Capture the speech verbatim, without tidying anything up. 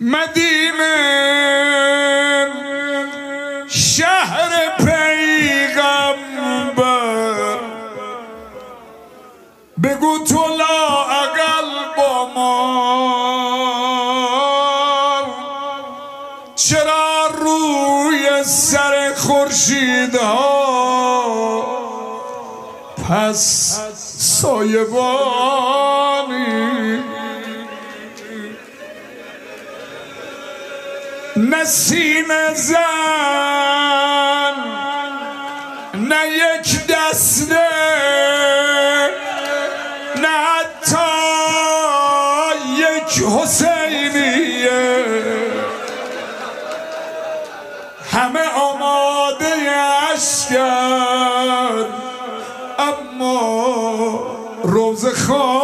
مدینه شهر پیغمبر، بگو تو لااقل با ما چرا روی سر خورشیدها پس سایبانی؟ نه سینه زن نه یک دسته نه حتی یک حسینیه، همه آماده اشکر اما روز خواه